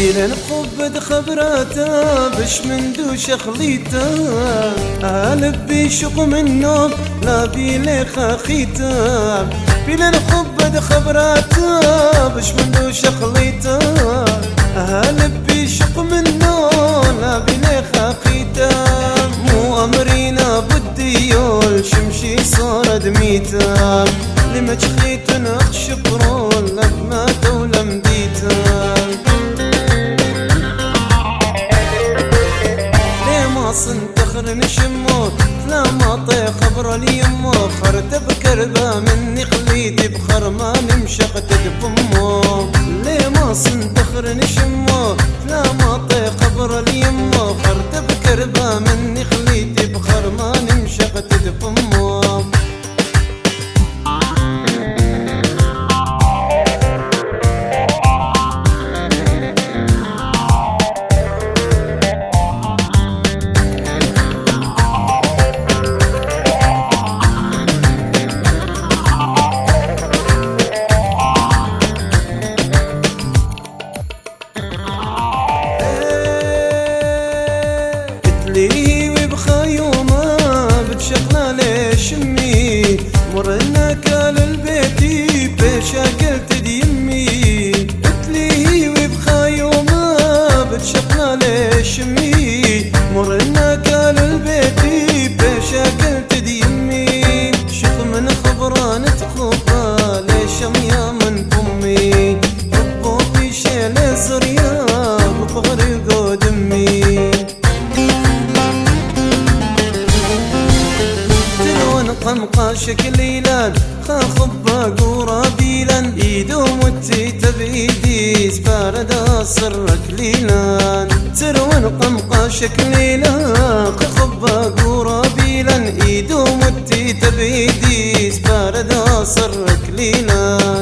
الحب خبراته بش من دوش خليته قلبي شق منه لا بيلي خاخيته الحب خبراته بش من دوش خليته قلبي شق منه لا بيلي خاخيته مو أمرينا بدي يول شمشي صار دميته لما جخيت نخش برول لبمات ولمديته صنتخر نشمو لا ما طي خبر اليمو خرت بكربة مني خليتي بخر ما نمشقت بفمو ليه ما صنتخر نشمو لا ما طي خبر اليمو خرت بكربة مني خليتي بخر ما نمشقت بفمو مرنا كال البيتي بيشا قلت ديمي قتلي وبخايومة بتشقنا ليش امي مرنا كال البيتي بيشا قلت ديمي شيخ من خبران تخبى ليش يا من امي حبو في شيل زريا بفغري قدمي قمقا شكليلان خاخبا قرابيلان ايدو متي تبيدي سباردا سرك ليلان ترون قمقا شكليلان خاخبا قرابيلان ايدو متي تبيدي سباردا سرك ليلان